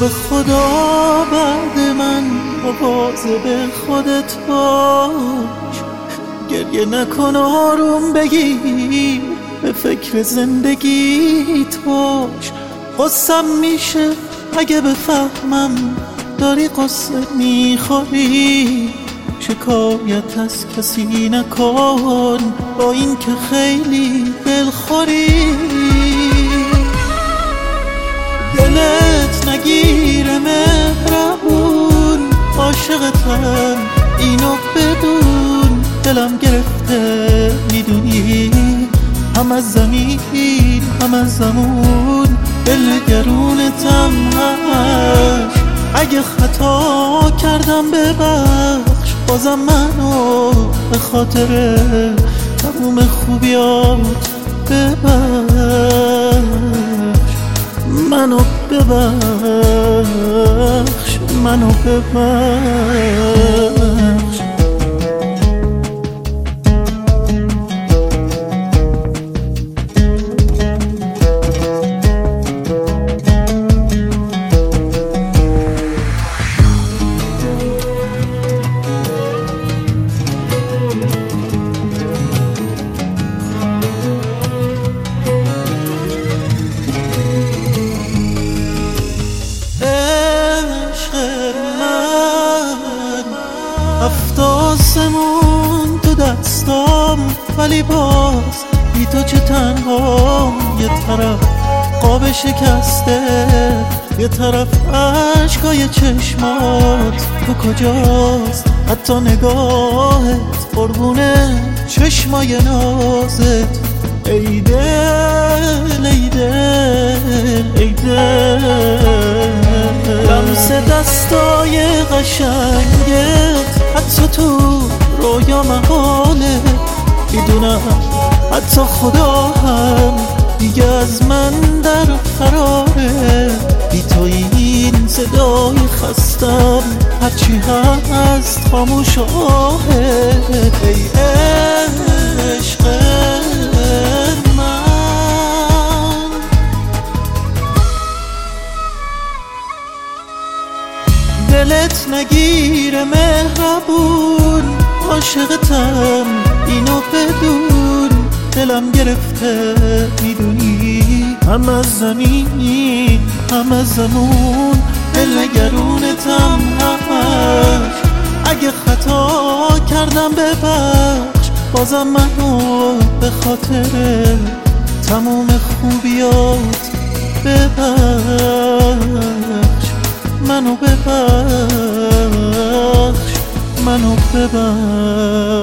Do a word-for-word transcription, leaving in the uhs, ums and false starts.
به خدا بعد من مواظب خودت باش، گریه نکن آروم بگیر، به فکر زندگیت باش. قصم میشه اگه بفهمم داری قصه میخوری، شکایت از کسی نکن با این که خیلی دلخوری. دلت نگیره مهربون، عاشقتم اینو بدون. دلم گرفته میدونی، هم از زمین هم از زمون، دل گرونتم همش. اگه خطا کردم ببخش، بازم منو به خاطر تموم خوبیات ببخش. منو ببخش، منو ببخش. هفت آسمون تو دستام، ولی باز بی تو چه تنها. یه طرف قاب شکسته، یه طرف عشقای چشمات. تو کجاست حتی نگاهت، قربونه چشمای نازت. ای دل ای دل ای دل، لمس دستای قشنگت حتی تو رویا محاله. میدونم حتی خدا هم دیگه از من در فراره. بی تو این صدای خستم هرچی هست خاموش آهه. ای عشق من، دلت نگیره مهربون، عاشقتم اینو بدون. دلم گرفته میدونی، هم از زمین هم از زمون، دل نگرونتم همش. اگه خطا کردم ببخش، بازم منو به خاطر تموم خوبیات ببخش. منو ببخش، منو ببخش.